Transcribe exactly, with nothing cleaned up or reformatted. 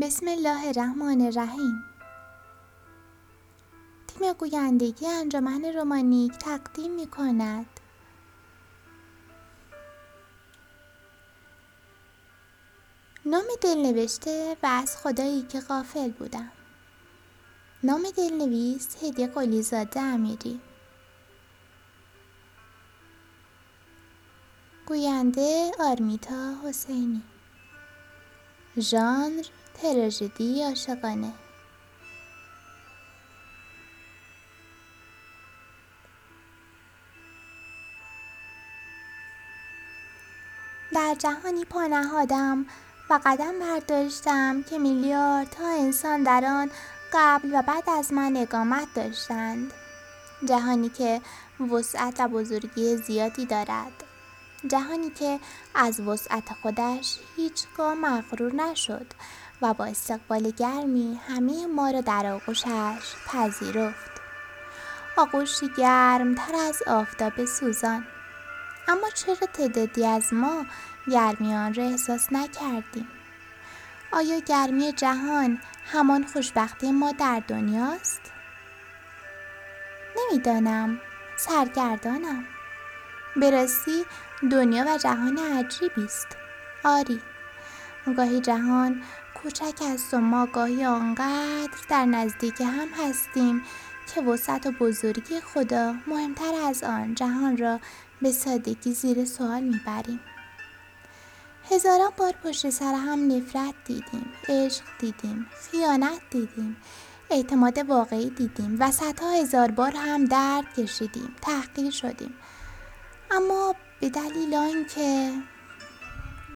بسم الله الرحمن الرحیم. تیم گویندگی انجمن رومانیک تقدیم می کند نام دلنوشته و از خدایی که غافل بودم. نام دلنویس هدیه قلیزاده امیری. گوینده آرمیتا حسینی. ژانر تراژدی عاشقانه. در جهانی پا نهادم و قدم برداشتم که میلیاردها انسان در آن قبل و بعد از من اقامت داشتند. جهانی که وسعت و بزرگی زیادی دارد. جهانی که از وسعت خودش هیچگاه مغرور نشد و با استقبال گرمی همه ما را در آغوشش پذیرفت. آغوشی گرم تر از آفتاب سوزان. اما چرا تعدادی از ما گرمی آن را احساس نکردیم؟ آیا گرمی جهان همان خوشبختی ما در دنیاست؟ نمیدانم. سرگردانم. به راستی دنیا و جهان عجیبی است. آری، گاهی جهان کوچک است و ما گاهی آنقدر در نزدیک هم هستیم که وسعت و بزرگی خدا مهمتر از آن جهان را به سادگی زیر سوال میبریم. هزاران بار پشت سر هم نفرت دیدیم، عشق دیدیم، خیانت دیدیم، اعتماد واقعی دیدیم و صدها هزار بار هم درد کشیدیم، تحقیر شدیم. اما به دلیل آنکه